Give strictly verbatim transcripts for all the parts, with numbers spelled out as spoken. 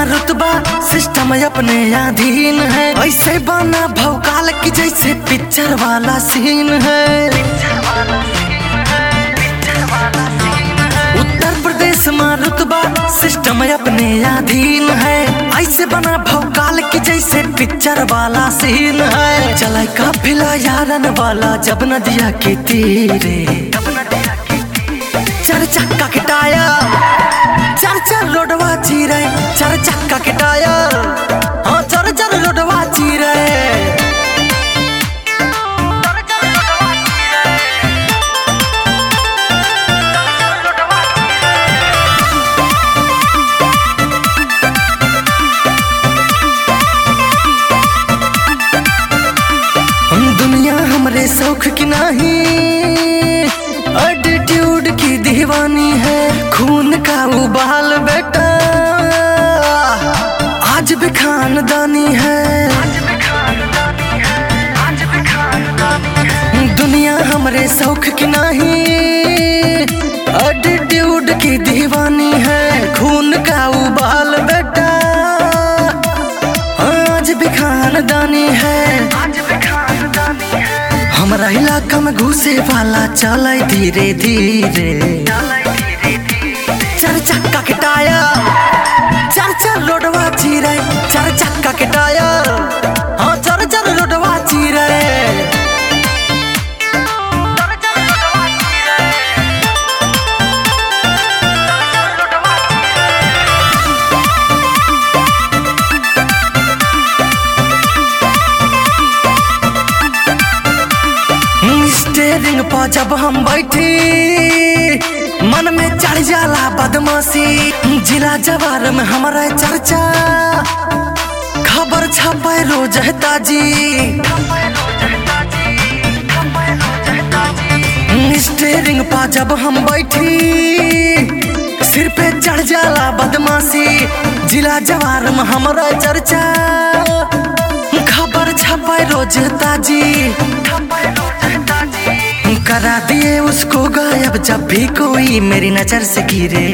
रुतबा सिस्टम अपने अधीन है, ऐसे बना भौकाल की जैसे पिक्चर वाला सीन है। उत्तर प्रदेश में रुतबा सिस्टम अपने अधीन है, ऐसे बना भौकाल की जैसे पिक्चर वाला सीन है। चला काफिला यारन वाला जब नदिया के तीरे, चार चक्का के टायर चार चार रोडवा चीरे, चार चक्का के टायर हाँ चार चार रोडवा चीरे। हम दुनिया हमरे शौक की नहीं, एटीट्यूड की दीवानी है, खून का उबाल बेटा आज भी खानदानी है। दुनिया हमरे शौक की नहीं, एटीट्यूड की दीवानी है, खून का उबाल बेटा आज भी खानदानी है। हमारा इलाका में घुसे वाला चले धीरे धीरे, चार चक्का के टायर चार चार रोडवा चीरे, चार चक्का के टायर हाँ चार चार रोडवा चीरे। स्टेरिंग पर जब हम बैठी मन में चढ़ जाला बदमाशी, जिला जवार में हमारा चर्चा खबर छापे रोज है ताजी। स्टेरिंग पर जब हम बैठी सिर पे चढ़ जाला बदमाशी, जिला जवार में हमारा चर्चा खबर छापे रोज ताजी। करा दिए उसको गायब जब भी कोई मेरी नजर से गिरे,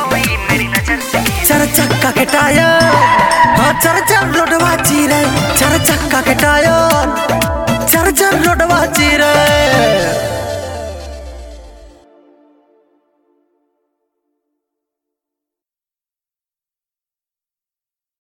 चार चक्का के टायर हाँ चार चार रोडवा चीरे, चार चक्का के टायर चार चार रोडवा चीरे।